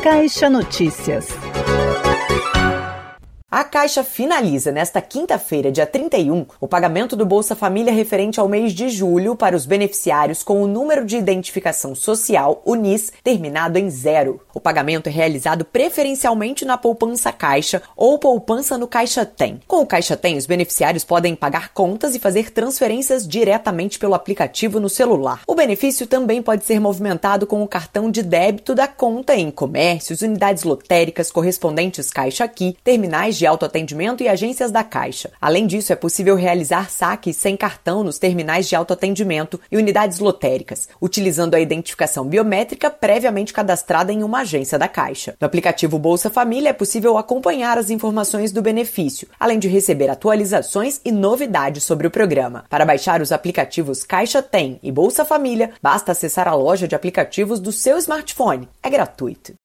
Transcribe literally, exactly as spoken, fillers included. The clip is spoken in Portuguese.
Caixa Notícias. A Caixa finaliza nesta quinta-feira, dia trinta e um, o pagamento do Bolsa Família referente ao mês de julho para os beneficiários com o número de identificação social, o N I S, terminado em zero. O pagamento é realizado preferencialmente na poupança Caixa ou poupança no Caixa Tem. Com o Caixa Tem, os beneficiários podem pagar contas e fazer transferências diretamente pelo aplicativo no celular. O benefício também pode ser movimentado com o cartão de débito da conta em comércios, unidades lotéricas, correspondentes Caixa Aqui, terminais de autoatendimento e agências da Caixa. Além disso, é possível realizar saques sem cartão nos terminais de autoatendimento e unidades lotéricas, utilizando a identificação biométrica previamente cadastrada em uma agência da Caixa. No aplicativo Bolsa Família é possível acompanhar as informações do benefício, além de receber atualizações e novidades sobre o programa. Para baixar os aplicativos Caixa Tem e Bolsa Família, basta acessar a loja de aplicativos do seu smartphone. É gratuito.